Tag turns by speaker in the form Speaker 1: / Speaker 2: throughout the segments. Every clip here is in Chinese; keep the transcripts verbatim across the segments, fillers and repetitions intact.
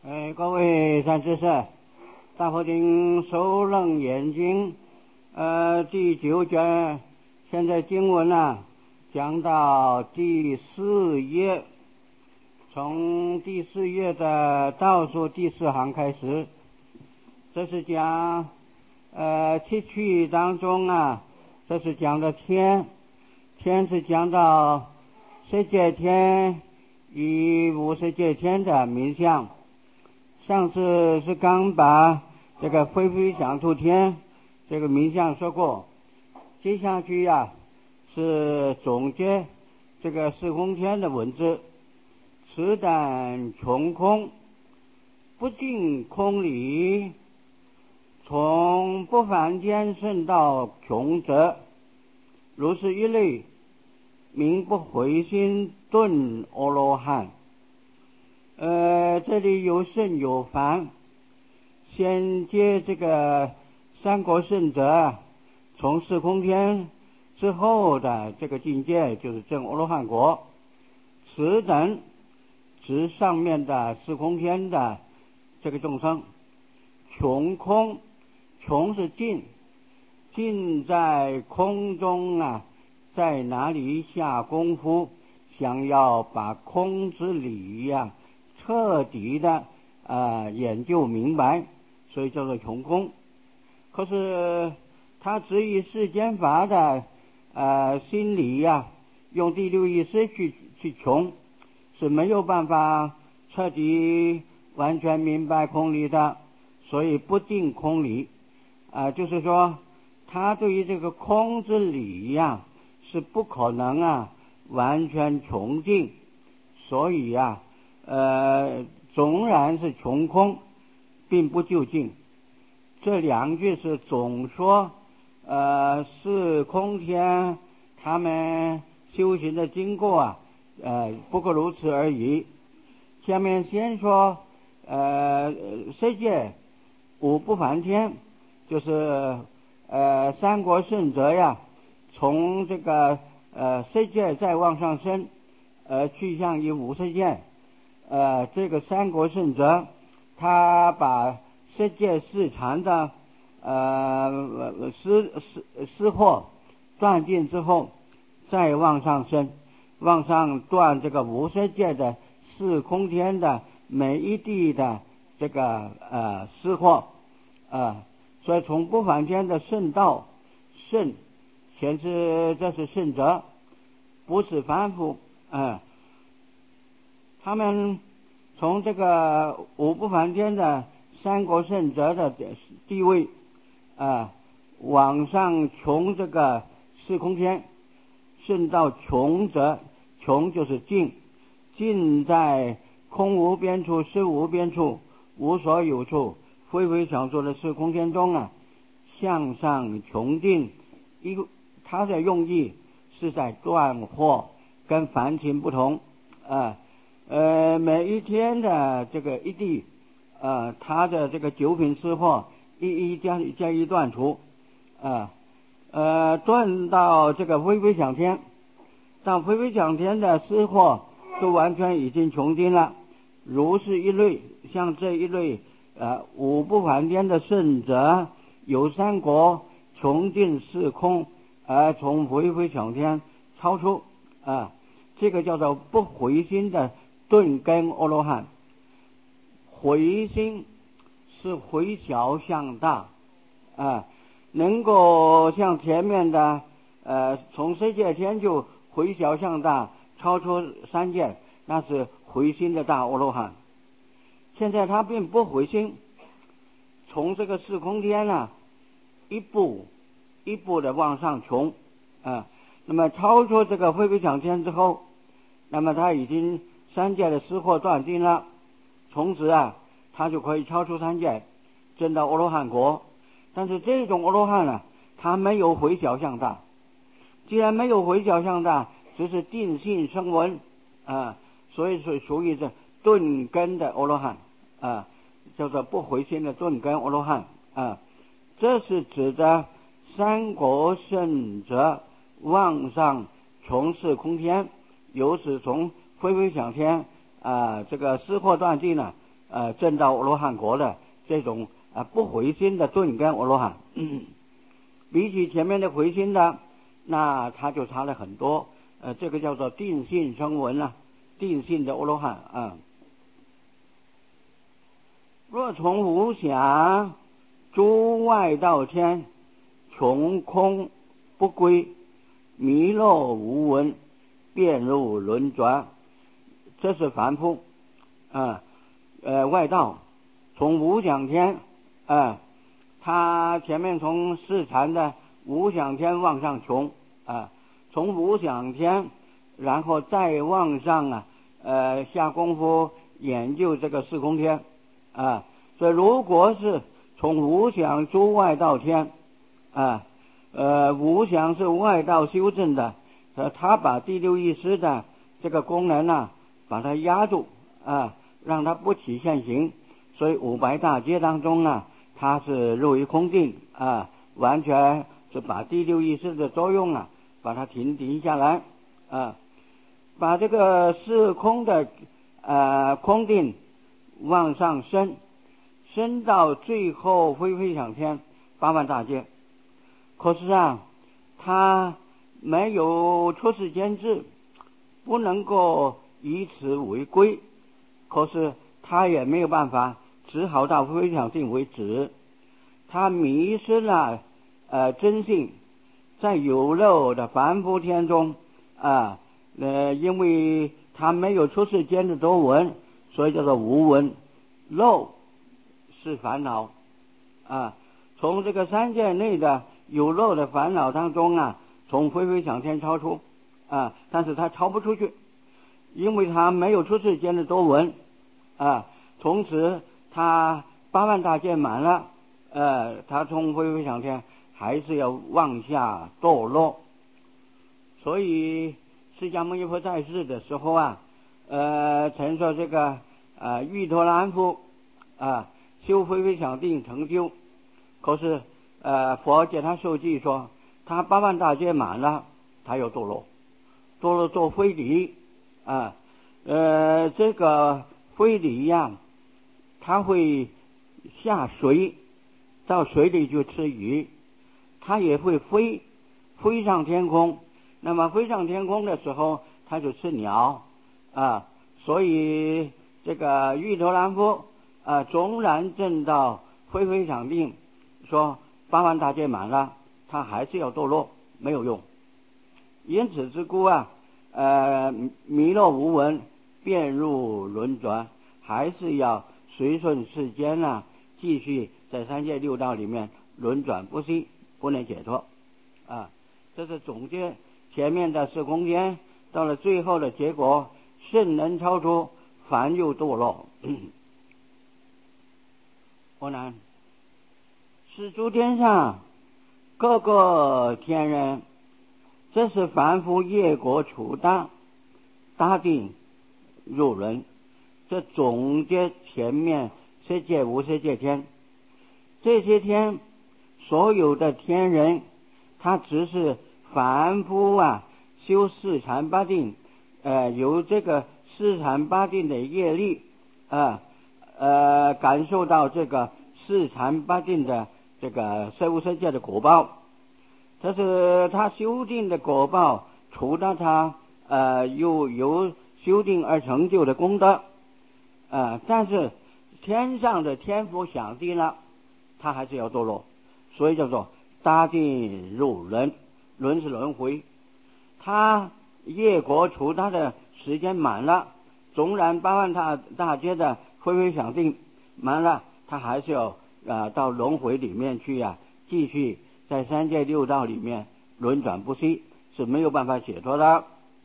Speaker 1: 呃，各位善知识，大佛经首楞严经，呃，第九卷，现在经文呢讲到第四页，从第四页的倒数第四行开始，这是讲呃七趣当中啊，这是讲的天，天是讲到色界天与无色界天的名相。上次是刚把这个非非想处天这个名相说过，接下去呀、啊、是总结这个四空天的文字。此等穷空，不尽空理，从不凡天甚到穷则，如是一类，名不回心顿阿罗汉。呃，这里有圣有凡，先接这个三国圣者从四空天之后的这个境界，就是证阿罗汉果。此等指上面的四空天的这个众生，穷空，穷是尽，尽在空中啊，在哪里下功夫，想要把空之理呀、啊彻底的呃研究明白，所以叫做穷空。可是他只以世间法的呃心理呀、啊，用第六意识去去穷，是没有办法彻底完全明白空理的，所以不定空理啊、呃，就是说他对于这个空之理呀、啊，是不可能啊完全穷尽，所以呀、啊。呃，纵然是穷空，并不究竟。这两句是总说，呃，四空天他们修行的经过啊，呃，不过如此而已。下面先说，呃，世界五不凡天，就是呃三国圣者呀，从这个呃世界再往上升，呃，去向于无色界。呃，这个三国圣者，他把世界四禅的呃失失失货断尽之后，再往上升，往上断这个无色界的四空天的每一地的这个呃失货啊，所以从不凡天的圣道圣，显示这是圣者，不是凡夫啊。呃他们从这个五不凡天的三国圣者的地位啊，往上穷这个四空天，甚到穷者，穷就是尽，尽在空无边处、实无边处、无所有处、非非想处的四空天中啊，向上穷尽。一个他的用意是在断惑，跟凡情不同啊。呃，每一天的这个一地，呃，他的这个九品失货一一加加以断除，啊，呃，断到这个非非想天，到非非想天的失货都完全已经穷尽了。如是一类，像这一类呃五不凡天的圣者，有三国穷尽四空，而从非非想天超出啊，这个叫做不回心的顿根阿罗汉。回心是回小向大啊，能够像前面的呃从世界天就回小向大，超出三界，那是回心的大阿罗汉。现在他并不回心，从这个四空天啊一步一步的往上穷啊，那么超出这个非非想天之后，那么他已经三界的失货断尽了，从此啊他就可以超出三界，证到阿罗汉果。但是这种阿罗汉呢，他没有回小向大，既然没有回小向大，只是定性声闻啊，所以是属于这顿根的阿罗汉啊，叫做不回心的顿根阿罗汉啊。这是指的三国圣者往上穷四空天，由此从非非想天啊，这个失货断尽呢， 呃证到阿罗汉果的这种啊、呃、不回心的顿根阿罗汉。嗯，比起前面的回心的，那他就差了很多。呃，这个叫做定性声闻啊，定性的阿罗汉啊。若从无想诸外道天，穷空不归，迷漏无闻，便入轮转。这是凡夫啊，呃，外道从无想天啊，他前面从四禅的无想天往上穷啊，从无想天，然后再往上啊，呃，下功夫研究这个四空天啊。所以如果是从无想诸外道天啊，呃，无想是外道修正的，呃，他把第六意识的这个功能啊，把它压住啊，让它不起现行。所以五百大劫当中啊，它是入于空定啊，完全是把第六意识的作用啊，把它停停下来啊，把这个四空的呃空定往上升。升到最后非非想天八万大劫，可是啊，他没有出世间智，不能够以此为归，可是他也没有办法，只好到非非想定为止。他迷失了呃真性，在有漏的凡夫天中啊，呃，因为他没有出世间的多闻，所以叫做无闻。漏是烦恼啊，从这个三界内的有漏的烦恼当中啊，从非非想天超出啊，但是他超不出去，因为他没有出世间的多闻啊。从此他八万大劫满了，呃，他从非非想天还是要往下堕落。所以释迦牟尼佛在世的时候啊，呃，曾说这个呃玉陀兰夫啊，修非非想定成就，可是呃佛给他受记说，他八万大劫满了，他又堕落，堕落做非礼啊，呃这个非礼呀，他会下水，到水里去吃鱼，他也会飞，飞上天空。那么飞上天空的时候，他就吃鸟啊，所以这个玉陀兰夫啊，纵然证到非非想定，说八万大劫满了，他还是要堕落，没有用。因此之故啊，呃，迷落无闻，便入轮转，还是要随顺世间啊，继续在三界六道里面轮转不息，不能解脱啊。这是总结前面的四空间，到了最后的结果，圣能超出，凡又堕落。我呢，是诸天上各个天人，这是凡夫业果处大，大定入轮。这总结前面色界无色界天，这些天所有的天人，他只是凡夫啊，修四禅八定，呃，由这个四禅八定的业力啊，呃，感受到这个四禅八定的这个色无色界的果报，这是他修定的果报，除了他呃又由修定而成就的功德，呃，但是天上的天福享尽了，他还是要堕落，所以叫做大定入轮，轮是轮回。他业果除他的时间满了，纵然八万大大劫的非非想定满了，他还是要呃到轮回里面去呀、啊，继续在三界六道里面轮转不息，是没有办法解脱的。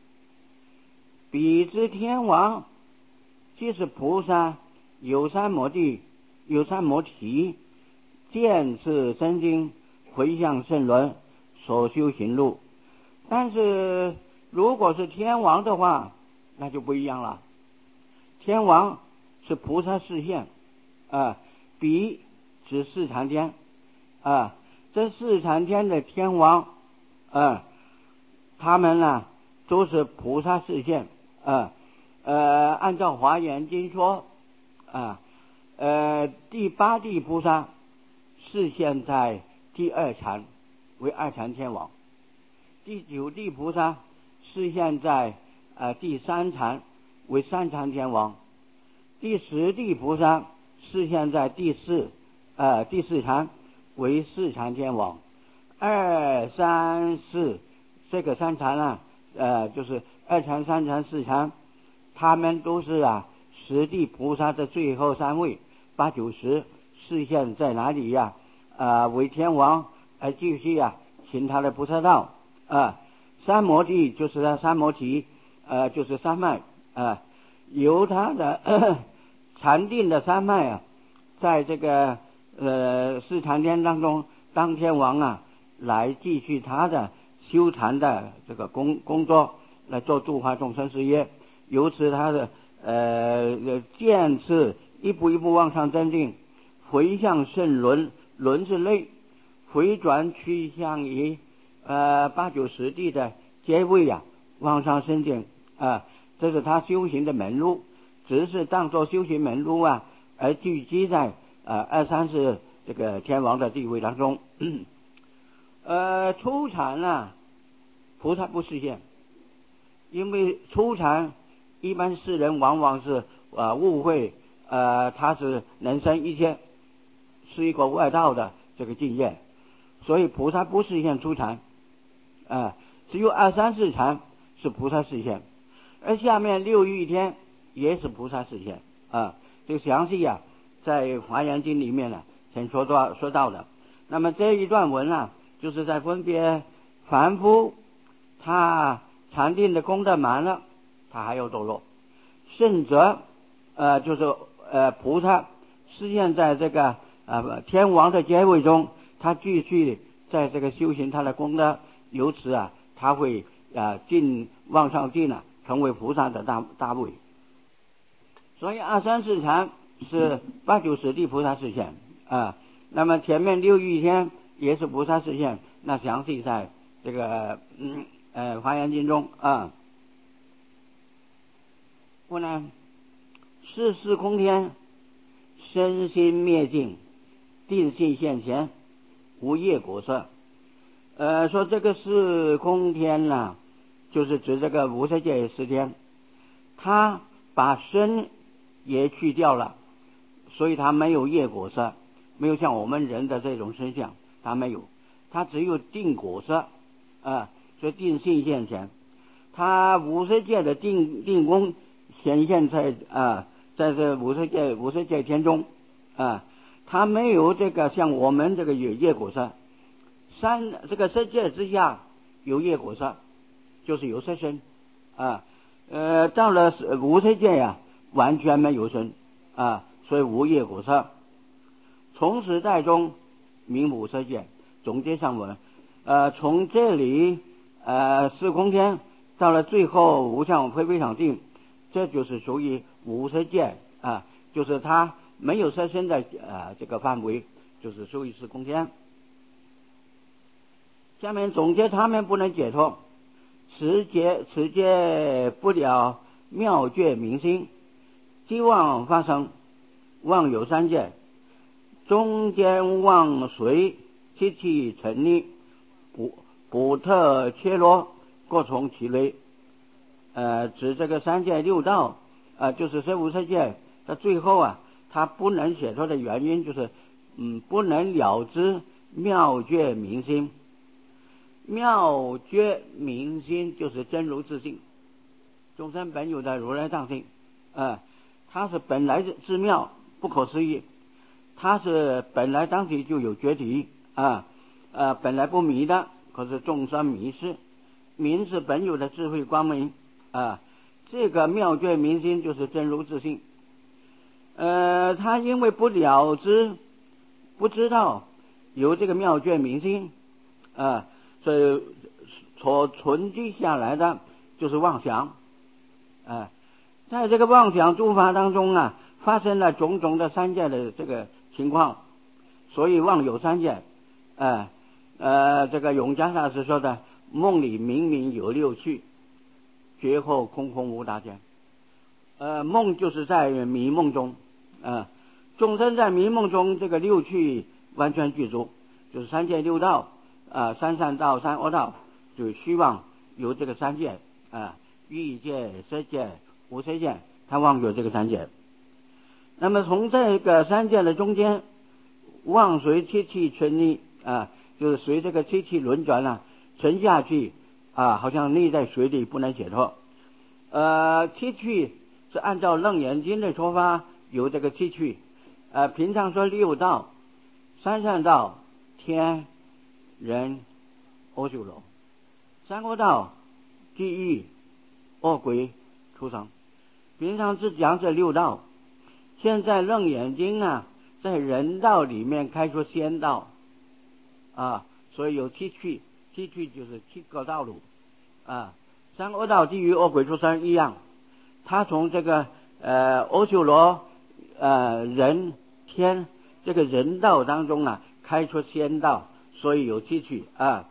Speaker 1: 彼之天王，即是菩萨，有三摩地，有三摩提，见次真经，回向圣轮，所修行路。但是如果是天王的话，那就不一样了。天王是菩萨示现啊，彼指四禅天啊，这四禅天的天王啊，他们呢都是菩萨示现啊。呃，按照华严经说啊， 第八地菩萨示现在第二禅，为二禅天王；第九地菩萨示现在呃第三禅，为三禅天王；第十地菩萨示现在第四呃第四禅，为四禅天王。二三四这个三禅啊，呃，就是二禅、三禅、四禅，他们都是啊十地菩萨的最后三位，八九十示现在哪里呀、啊？啊，为天王，而继续啊行他的菩萨道啊。三摩地就是他三摩提，呃，就是三脉啊，由他的咳禅定的三脉啊，在这个呃四禅天当中当天王啊。来继续他的修禅的这个工工作，来做度化众生事业，由此他的呃渐次一步一步往上增进，回向圣轮，轮是类，回转趋向于呃八九十地的阶位呀、啊，往上升进啊，这是他修行的门路，只是当作修行门路啊，而聚集在呃二三四这个天王的地位当中。呃，初禅啊，菩萨不示现，因为初禅一般世人往往是呃误会，呃，他是能生一切，是一个外道的这个境界，所以菩萨不示现初禅，啊、呃，只有二三四禅是菩萨示现，而下面六欲天也是菩萨示现啊，这个详细啊，在华严经里面呢、啊，曾说到说到的。那么这一段文啊。就是在分别凡夫，他禅定的功德满了，他还要堕落；圣者，呃，就是呃菩萨示现在这个呃天王的阶位中，他继续在这个修行他的功德，由此啊，他会啊进往上进啊，成为菩萨的大大位。所以二三四禅是八九十地菩萨示现啊，那么前面六欲天。也是菩萨示现，那详细在这个嗯呃华严经中啊。不呢，世事空天，身心灭尽，定性现前，无业果色。呃，说这个是空天呐、啊，就是指这个无色界十天，他把身也去掉了，所以他没有业果色，没有像我们人的这种身相。他没有，他只有定果色啊，所以定性现前。他五色界的定定功显现在啊，在这五色界五色界天中啊，他没有这个像我们这个有业果色。三这个色界之下有业果色，就是有色身啊。呃，到了五色界呀、啊，完全没有身啊，所以无业果色。从始代中。名无色界，总结上文，呃，从这里呃四空天到了最后无相非非常定，这就是属于无色界啊，就是它没有色身的呃这个范围，就是属于四空天。下面总结他们不能解脱，此解此解不了妙觉明心，即妄发生，妄有三界。中间妄随七气成立，不不特切罗，各从其类。呃，指这个三界六道，呃，就是这五色界，到最后啊，它不能解脱的原因就是，嗯，不能了知妙觉明心。妙觉明心就是真如自性，众生本有的如来藏性，呃，它是本来之妙，不可思议。他是本来当体就有觉体啊，呃，本来不迷的，可是众生迷失。明是本有的智慧光明啊，这个妙觉明心就是真如自性。呃，他因为不了知，不知道有这个妙觉明心啊，所以所存积下来的就是妄想啊，在这个妄想诸法当中啊，发生了种种的三界的这个情况，所以妄有三界，呃呃，这个永嘉大师说的，梦里明明有六趣，觉后空空无大间。呃，梦就是在迷梦中，呃， 众生在迷梦中，这个六趣完全具足，就是三界六道啊，三善道、三恶道，就希望有这个三界啊，欲界、色界、无色界，他望有这个三界。那么从这个三界的中间，望随七气沉溺啊，就是随这个七气轮转啊，沉下去啊，好像溺在水里不能解脱。呃，七趣是按照楞严经的说法，有这个七趣。呃，平常说六道，三善道、天、人、阿修罗；三恶道、地狱、恶鬼、畜生。平常只讲这六道。现在楞严经啊，在人道里面开出仙道啊，所以有七趣，七趣就是七个道路啊。三恶道、地狱、恶鬼、畜生一样，他从这个呃阿修罗呃人天这个人道当中啊，开出仙道，所以有七趣啊。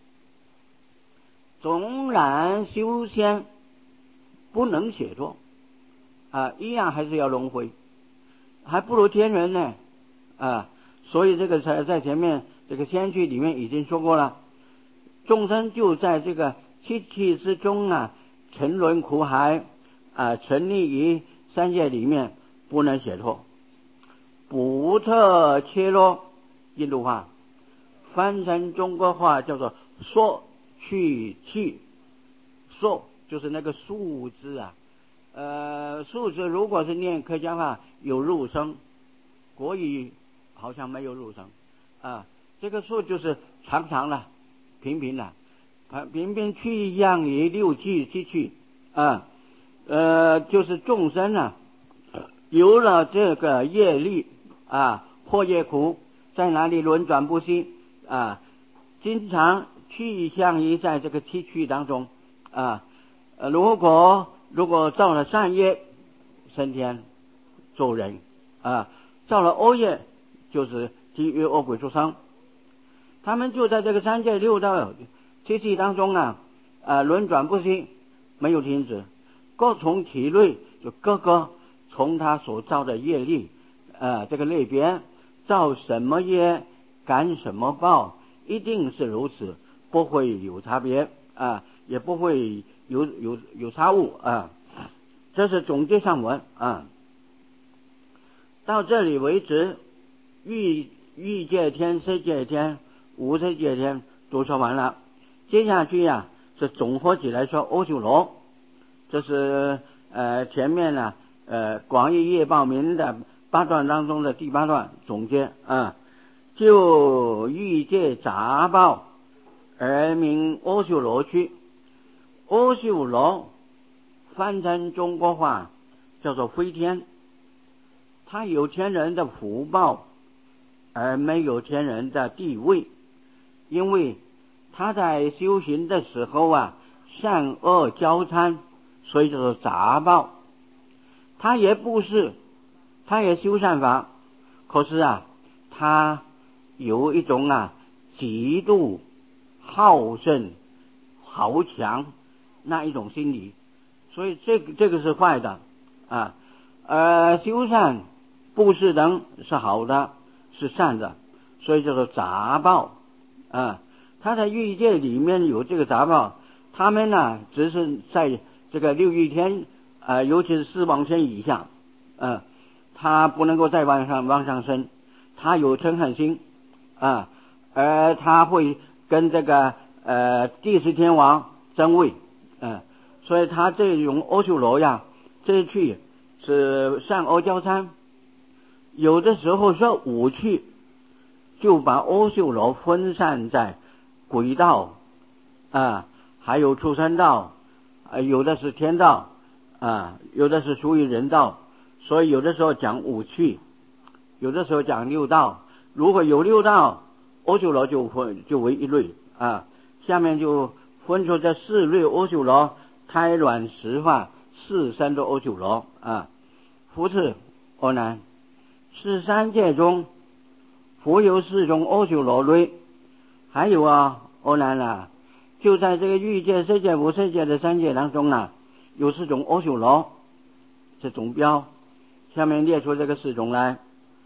Speaker 1: 纵然修仙不能解脱啊，一样还是要轮回，还不如天人呢啊。所以这个在在前面这个仙趣里面已经说过了，众生就在这个七气之中啊，沉沦苦海啊，沉溺于三界里面不能解脱。不特切罗，印度话翻成中国话叫做说去气，说就是那个数字啊，呃，数字如果是念客家话有入声，国语好像没有入声啊。这个数就是长长的、平平的，平平去向于六气七趣啊，呃，就是众生啊，有了这个业力啊，或业苦，在哪里轮转不息啊，经常去向于在这个七趣当中啊。呃，如果如果造了善业，升天做人啊；造了恶业，就是地狱恶鬼畜生。他们就在这个三界六道七气当中啊，呃，轮转不息，没有停止。各从其类，就各个从他所造的业力，呃，这个类别造什么业，感什么报，一定是如此，不会有差别啊，也不会有有有差误啊。这是总结上文啊。到这里为止，欲欲界天、色界天、无色界天都说完了。接下去呀、啊，是总合起来说阿修罗。这是呃前面呢呃广义业报明的八段当中的第八段总结啊。就欲界杂报而名阿修罗区。阿修罗翻成中国话叫做飞天，他有天人的福报而没有天人的地位，因为他在修行的时候啊，善恶交参，所以叫做杂报。他也不是，他也修善法，可是啊，他有一种啊极度好胜豪强那一种心理，所以这个这个是坏的啊。而修善布施等是好的，是善的，所以叫做杂报啊。他在欲界里面有这个杂报，他们呢只是在这个六欲天啊、呃，尤其是四王天以下，啊，他不能够再往上往上升，他有嗔恨心啊，而他会跟这个呃第十天王争位，嗯、啊，所以他这种阿修罗呀，这一去是善恶交参，有的时候说五趣，就把阿修罗分散在鬼道啊，还有畜生道啊，有的是天道啊，有的是属于人道，所以有的时候讲五趣，有的时候讲六道。如果有六道，阿修罗就分就为一类啊。下面就分出这四类阿修罗：胎卵石化四生的阿修罗啊。复次，阿难，是三界中佛有四种阿修罗类，还有啊，阿难啊，就在这个欲界、色界、无色界的三界当中啊，有四种阿修罗，这总标。下面列出这个四种来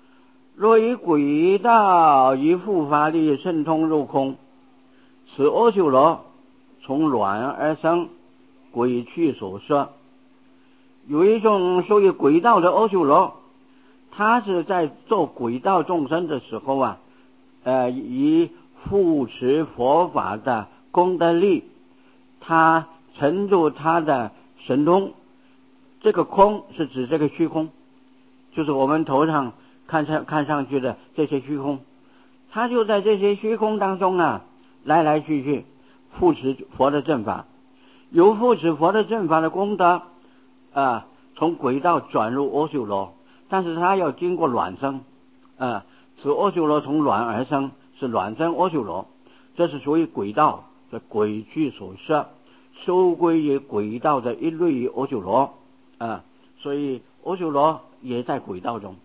Speaker 1: 若以轨道以复法力渗通入空，此阿修罗从卵而生，鬼去所摄。有一种属于轨道的阿修罗，他是在做轨道众生的时候啊，呃，以护持佛法的功德力，他沉入他的神通。这个空是指这个虚空，就是我们头上看上看上去的这些虚空，他就在这些虚空当中啊，来来去去护持佛的正法，有护持佛的正法的功德啊，从轨道转入阿修罗，但是他要经过卵生啊，此阿修罗从卵而生，是卵生阿修罗，这是属于轨道的鬼去所摄，收归于轨道的一类阿修罗啊，所以阿修罗也在轨道中。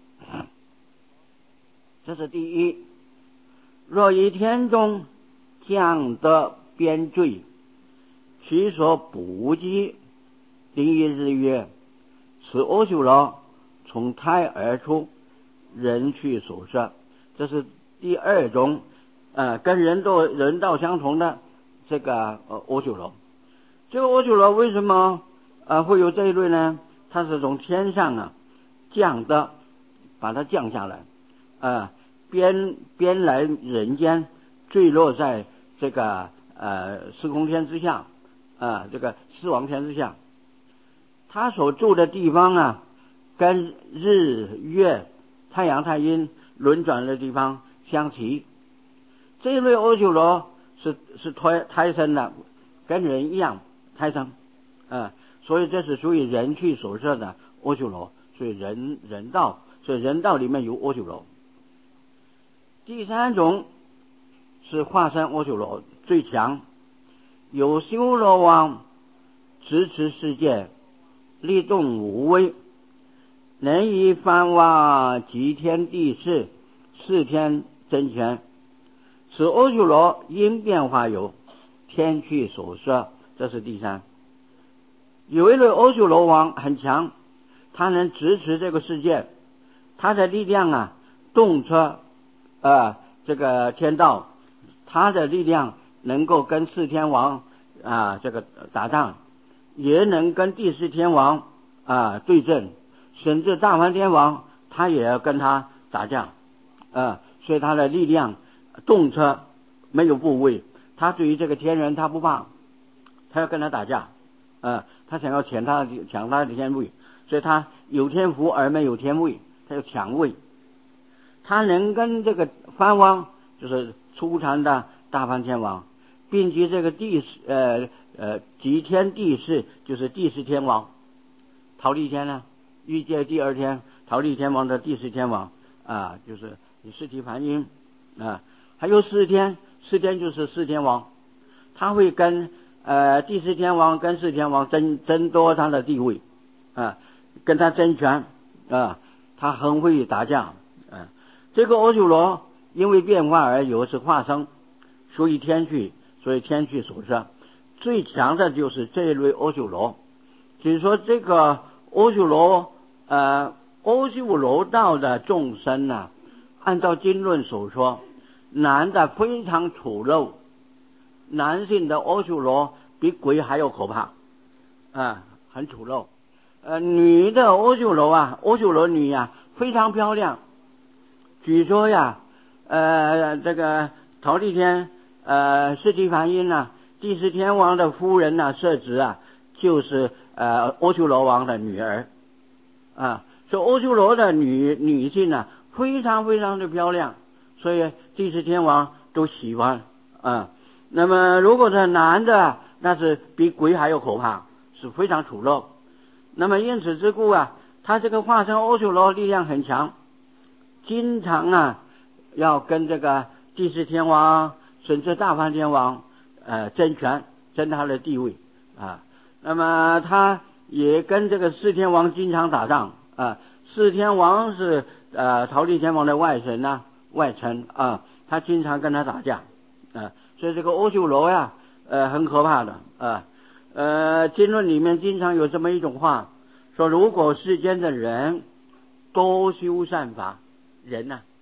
Speaker 1: 这是第一。若以天中降得边坠，其所补给定一日月，此阿修罗从胎而出，人去所摄。这是第二种呃，跟人道人道相同的这个呃阿修罗。这个阿修罗为什么呃会有这一类呢？它是从天上啊降的，把它降下来，呃，边边来人间，坠落在这个呃四空天之下，啊、呃，这个四王天之下。他所住的地方啊，跟日月太阳太阴轮转的地方相齐。这一类阿修罗是是胎胎生的，跟人一样胎生，啊、呃，所以这是属于人去所摄的阿修罗，所以人人道，所以人道里面有阿修罗。第三种是化身阿修罗，最强，有修罗王支持世界，力动无威，能以翻挖极天地势，四天真权。此阿修罗因变化有，天去所摄。这是第三。有一类阿修罗王很强，他能支持这个世界，他的力量啊动车呃这个天道，他的力量能够跟四天王啊、呃、这个打仗，也能跟第四天王啊、呃、对阵，甚至大梵天王他也要跟他打架啊、呃，所以他的力量动车没有部位，他对于这个天人他不怕，他要跟他打架啊、呃，他想要抢他抢他的天位，所以他有天福而没有天位，他要抢位。他能跟这个梵王，就是初禅的大梵天王，并及这个地呃呃极天地势，就是第四天王忉利天呢，欲界第二天忉利天王的第四天王啊，就是释提盘音啊，还有四天，四天就是四天王，他会跟呃第四天王跟四天王争争夺他的地位啊，跟他争权啊，他很会打架啊。这个阿修罗因为变化而有，是化生，属于天去，所以天去所摄。最强的就是这一类阿修罗。就是说这个阿修罗呃阿修罗道的众生呢、啊，按照经论所说，男的非常丑陋，男性的阿修罗比鬼还要可怕啊，很丑陋。呃，女的阿修罗啊，阿修罗女呀、啊，非常漂亮。据说呀，呃，这个忉利天，呃，释提盘音呐，第四天王的夫人呐、啊，摄子啊，就是呃阿修罗王的女儿啊。所以阿修罗的女女性呢，非常非常的漂亮，所以第四天王都喜欢啊。那么如果是男的，那是比鬼还要可怕，是非常丑陋。那么因此之故啊，他这个化身阿修罗力量很强。经常啊，要跟这个第四天王甚至大梵天王呃争权，争他的地位啊。那么他也跟这个四天王经常打仗啊。四天王是呃忉利天王的外甥呐、啊、外臣啊，他经常跟他打架啊。所以这个阿修罗呀，呃很可怕的啊。呃经论里面经常有这么一种话，说如果世间的人多修善法，人呐、啊，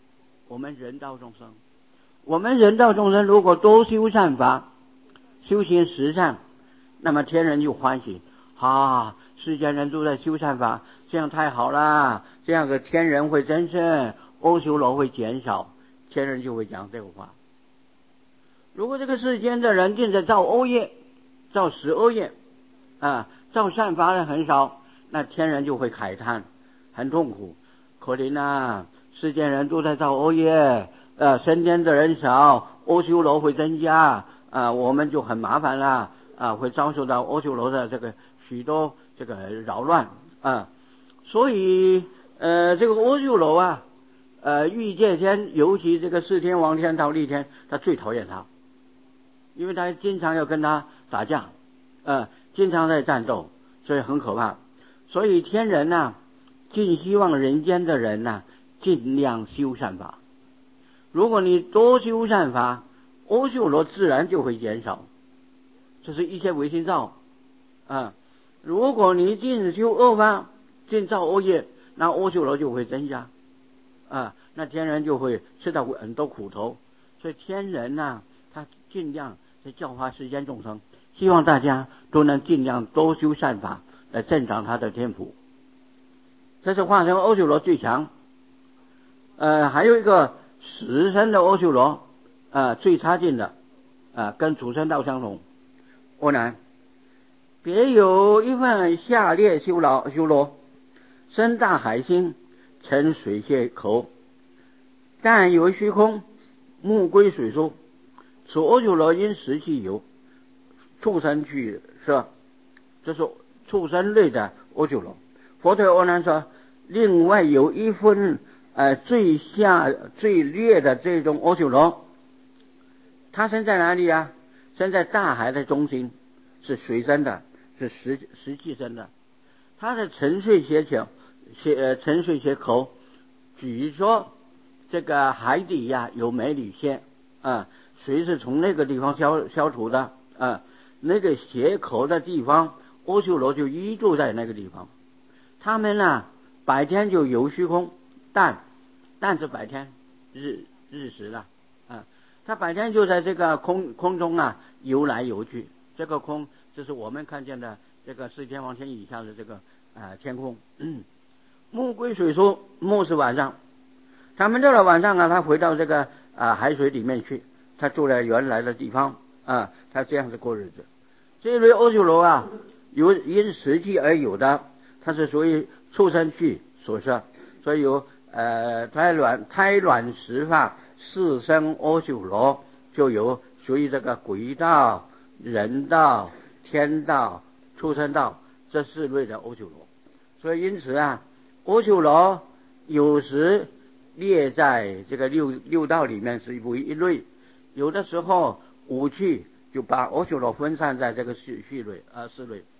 Speaker 1: 我们人道众生，我们人道众生如果多修善法，修行十善，那么天人就欢喜啊！世间人都在修善法，这样太好了，这样的天人会增盛，阿修罗会减少，天人就会讲这个话。如果这个世间的人正在造恶业，造十恶业啊，造善法的很少，那天人就会慨叹，很痛苦，可怜啊！世间人都在造恶业，呃，升天的人少，阿修罗会增加啊，我们就很麻烦了啊，会遭受到阿修罗的这个许多这个扰乱啊，所以呃，这个阿修罗啊，呃，欲界天，尤其这个四天王天、忉利天，他最讨厌他，因为他经常要跟他打架，呃，经常在战斗，所以很可怕。所以天人呐、啊，尽希望人间的人呐、啊，尽量修善法。如果你多修善法，阿修罗自然就会减少。这是一切唯心造啊。如果你尽修恶法，尽造恶业，那阿修罗就会增加啊，那天人就会吃到很多苦头。所以天人呐、啊，他尽量在教化世间众生，希望大家都能尽量多修善法，来增长他的天赋。这是化身阿修罗最强。呃，还有一个十身的阿修罗，呃，最差劲的，啊、呃，跟主生道相同。阿难，别有一份下列修劳修罗，生大海心，成水泄口，但有虚空，目归水出。此阿修罗因食其有，畜生去舍，这是畜生类的阿修罗。佛对阿难说，另外有一分呃最下最劣的这种阿修罗，他生在哪里啊？生在大海的中心，是水生的，是石石气生的。他的沉睡血口，血呃沉睡血口，据说这个海底呀、啊、有美女仙啊，水是从那个地方消消除的啊，那个血口的地方，阿修罗就依住在那个地方。他们呢，白天就游虚空，但但是白天日日食了啊，他白天就在这个空空中啊游来游去。这个空就是我们看见的这个四天王天以下的这个啊、呃、天空。嗯，目归水出，目是晚上，他们到了晚上啊，他回到这个啊、呃、海水里面去，他住在原来的地方啊，他这样子过日子。这一类阿修罗啊，有因实际而有的，它是属于畜生趣所设，所以有呃胎卵胎卵石发四生阿修罗，就有属于这个鬼道、人道、天道、畜生道这四类的阿修罗。所以因此啊，阿修罗有时列在这个六六道里面是为一类，有的时候五趣就把阿修罗分散在这个序序类啊四类。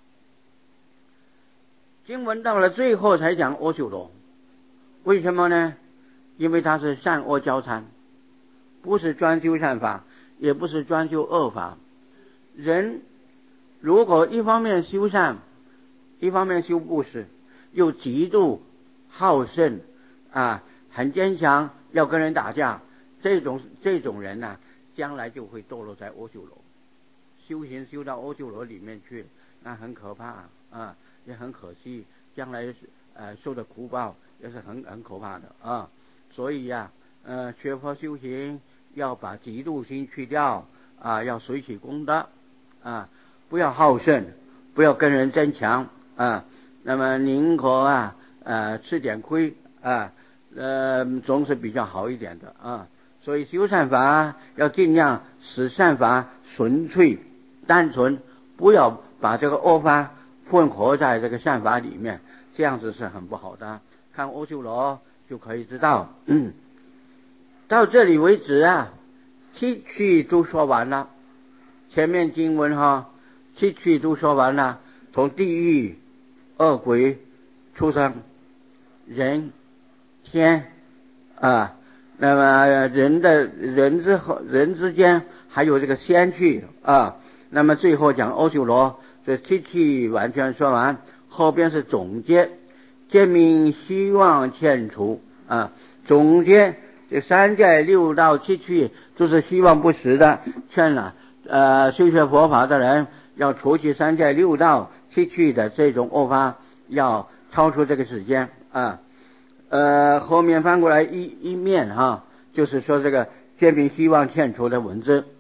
Speaker 1: 经文到了最后才讲阿修罗，为什么呢？因为它是善恶交参，不是专修善法，也不是专修恶法。人如果一方面修善，一方面修布施，又极度好胜啊，很坚强，要跟人打架，这种这种人呢、啊，将来就会堕落在阿修罗，修行修到阿修罗里面去，那很可怕啊，也很可惜，将来呃受的苦报也是很很可怕的啊。所以呀、啊，呃，学佛修行要把嫉妒心去掉啊，要随喜功德啊，不要好胜，不要跟人争强啊。那么宁可啊呃吃点亏啊，呃总是比较好一点的啊。所以修善法要尽量使善法纯粹单纯，不要把这个恶法混合在这个善法里面，这样子是很不好的。看阿修罗就可以知道。嗯，到这里为止啊，七趣都说完了。前面经文哈，七趣都说完了，从地狱、恶鬼、畜生、人、天啊，那么人的人之后人之间还有这个仙趣啊，那么最后讲阿修罗，这七趣完全说完，后边是总结，揭明希望欠除啊，总结这三界六道七趣都是希望不实的，劝了呃修学佛法的人要除去三界六道七趣的这种恶法，要超出这个时间啊。呃，后面翻过来一一面哈、啊，就是说这个皆凭希望劝除的文字。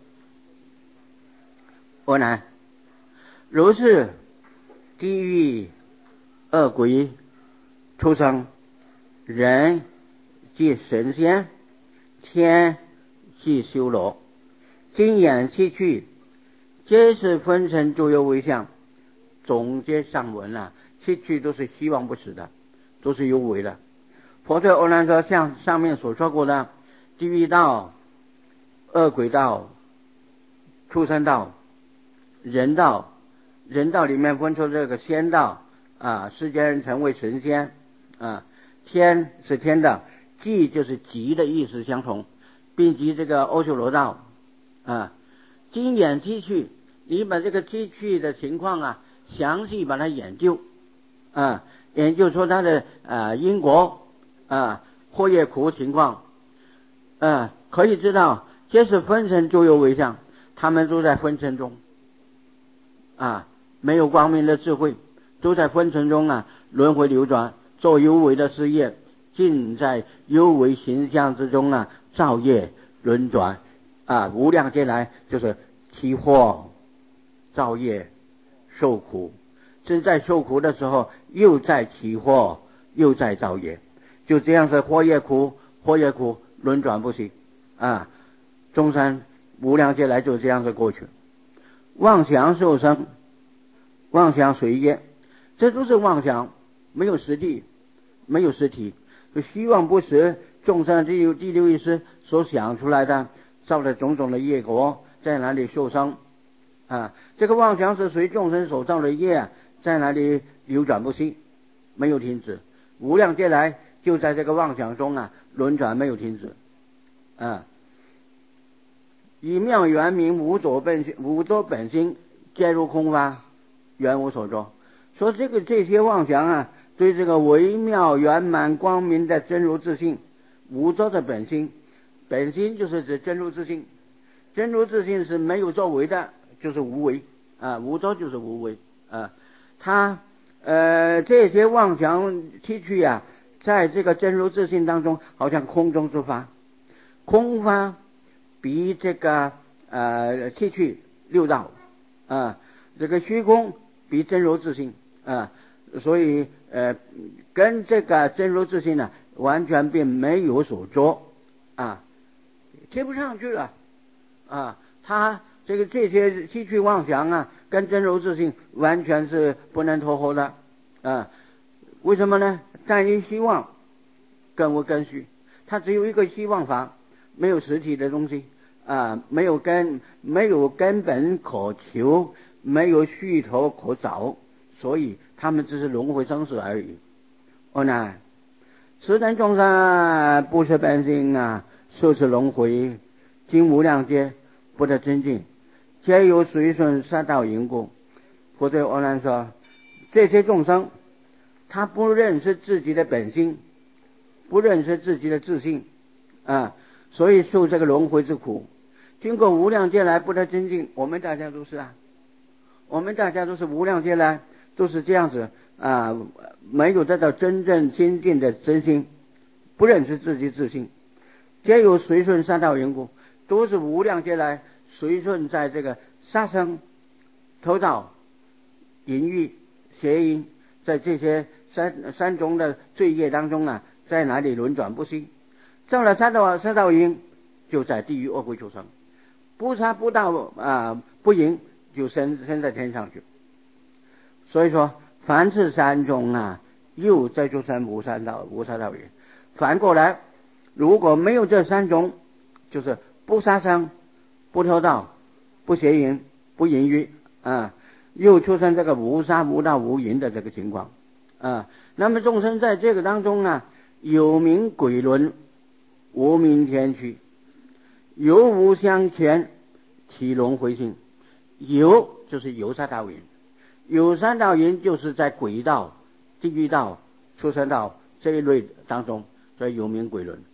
Speaker 1: 我呢，如是地狱、恶鬼、畜生、人即神仙，天即修罗，今眼七趣，皆是分成诸有为相。总结上文啊，七趣都是希望不实的，都是有为的。佛在阿难说，像上面所说过的地狱道、恶鬼道、畜生道、人道，人道里面分出这个仙道啊，世间人成为神仙啊，天是天道，即就是极的意思相同，并及这个阿修罗道啊。经演七趣，你把这个七趣的情况啊，详细把它研究啊，研究出它的啊因果啊祸业苦情况啊，可以知道皆是分身诸有为相，他们都在分身中啊，没有光明的智慧，都在分身中啊轮回流转，做有为的事业，尽在有为形象之中啊造业轮转啊，无量劫来就是起祸造业受苦，正在受苦的时候又在起祸又在造业，就这样是祸业苦祸业苦轮转不息啊，众生无量劫来就这样子过去。妄想受生，妄想随业，这都是妄想，没有实体，没有实体，就希望不实，众生第六第六意识所想出来的，造了种种的业果，在哪里受生啊？这个妄想是随众生所造的业，在哪里流转不息，没有停止，无量劫来就在这个妄想中啊轮转，没有停止啊。以妙圆明无着本心，无着本心皆入空法，原无所着。说这个这些妄想啊，对这个微妙圆满光明的真如自性，无着的本心，本心就是指真如自性，真如自性是没有作为的，就是无为啊，无着就是无为啊。他呃这些妄想提取啊，在这个真如自性当中，好像空中之法，空法比这个呃七趣六道啊，这个虚空比真如自性啊，所以呃跟这个真如自性呢完全并没有所着啊，贴不上去了啊，他这个这些七趣妄想啊，跟真如自性完全是不能脱合的啊。为什么呢？但因希望根无根须，它只有一个希望法，没有实体的东西啊，没有根，没有根本可求，没有虚头可找，所以他们只是轮回生死而已。哦那此等众生不是本性啊，受此轮回，经无量劫不得真净，皆有随顺三道因果。佛对阿难说，这些众生他不认识自己的本性，不认识自己的自性啊，所以受这个轮回之苦，经过无量劫来不得真净。我们大家都是啊，我们大家都是无量劫来都是这样子啊，没有得到真正清净的真心，不认识自己自性，皆有随顺三道因果，都是无量劫来随顺在这个杀生、偷盗、淫欲、邪淫，在这些三三种的罪业当中啊，在哪里轮转不息，造了三道三道因，就在地狱恶鬼畜生，不杀不盗啊不淫，就升升在天上去。所以说凡是三种啊，又在诸三无三道无三道因。反过来，如果没有这三种，就是不杀生、不偷盗、不邪淫、不淫欲啊，又出现这个无杀无盗无淫的这个情况啊。那么众生在这个当中啊，有名鬼轮，无名天趣，有无相前，起轮回性。有就是有三道因，有三道因就是在鬼道、地狱道、畜生道这一类当中，所以有名鬼轮。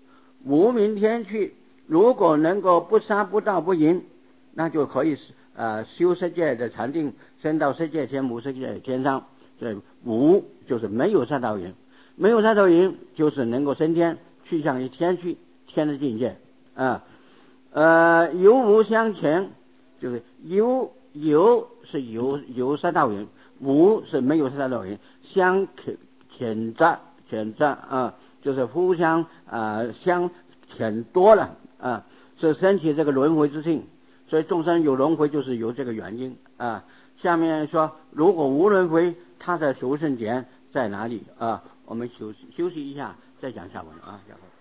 Speaker 1: 无明天去，如果能够不杀不盗不淫，那就可以呃修十界的禅定，升到十界天、无色界天上。这无就是没有杀盗淫，没有杀盗淫就是能够升天，去向于天去，天的境界啊。呃，有无相前，就是有有是有有杀盗淫，无是没有杀盗淫，相谴责谴责啊，就是互相啊、呃、相舔多了啊，是升起这个轮回之性。所以众生有轮回就是有这个原因啊。下面说，如果无轮回，他的求生点在哪里啊？我们休息休息一下，再讲下文啊。下文